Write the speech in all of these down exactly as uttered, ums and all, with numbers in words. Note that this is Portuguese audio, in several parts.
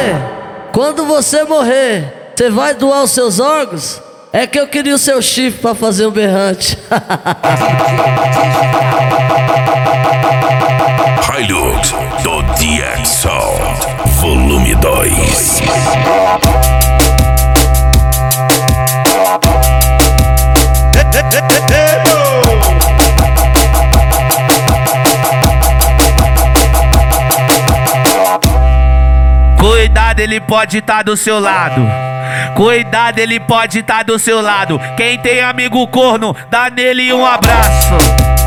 Aê, quando você morrer, você vai doar os seus órgãos? É que eu queria o seu chifre pra fazer um berrante. Hilux do D X Sound, volume dois. Cuidado, ele pode estar do seu lado. Cuidado, ele pode estar do seu lado. Quem tem amigo corno, dá nele um abraço.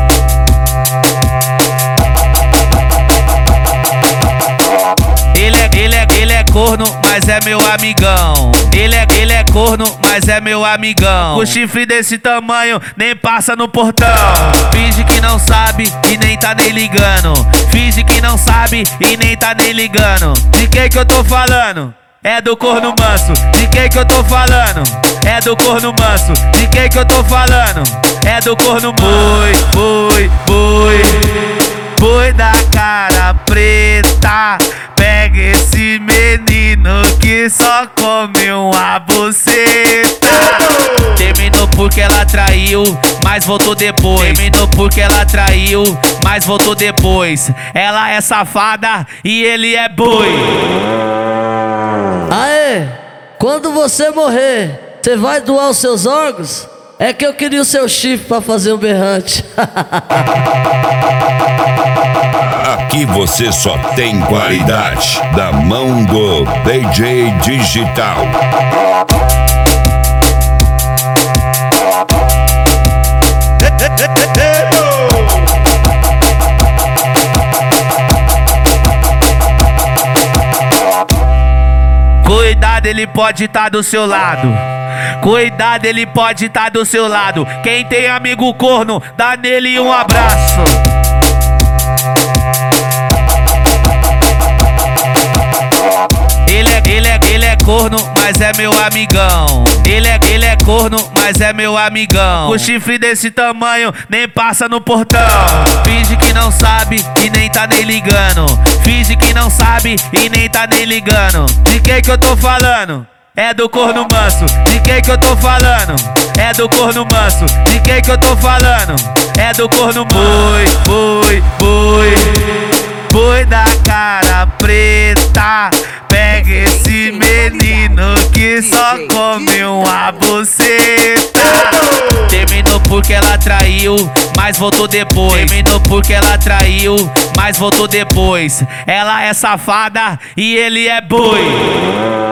Ele é, ele é, ele é corno, mas é meu amigão. Ele é, ele é corno, mas é meu amigão. Com chifre desse tamanho, nem passa no portão. Finge que não sabe e nem tá nem ligando. Finge que não sabe e nem tá nem ligando. De quem que eu tô falando? É do corno manso. De quem que eu tô falando? É do corno manso. De quem que eu tô falando? É do corno boi, boi, boi. Boi da cara preta. Pega esse menino que só come uma buceta. Terminou porque ela traiu, mas voltou depois. Terminou porque ela traiu, mas voltou depois. Ela é safada e ele é boi. Aê, quando você morrer, você vai doar os seus órgãos? É que eu queria o seu chifre pra fazer um berrante. Aqui você só tem qualidade da mão do D J Digital. Cuidado, ele pode estar do seu lado. Cuidado, ele pode estar do seu lado. Quem tem amigo corno, dá nele um abraço. Ele é, ele é, ele é corno, mas é meu amigão. Ele é, ele é corno, mas é meu amigão. Com chifre desse tamanho, nem passa no portão. Finge que não sabe e nem tá nem ligando. Finge que não sabe e nem tá nem ligando. De quem que eu tô falando? É do corno manso. De quem que eu tô falando? É do corno manso. De quem que eu tô falando? É do corno boi, boi, boi. Boi da cara preta. Pega esse menino que só come uma buceta. Terminou porque ela traiu, mas voltou depois. Terminou porque ela traiu, mas voltou depois. Ela é safada e ele é boi.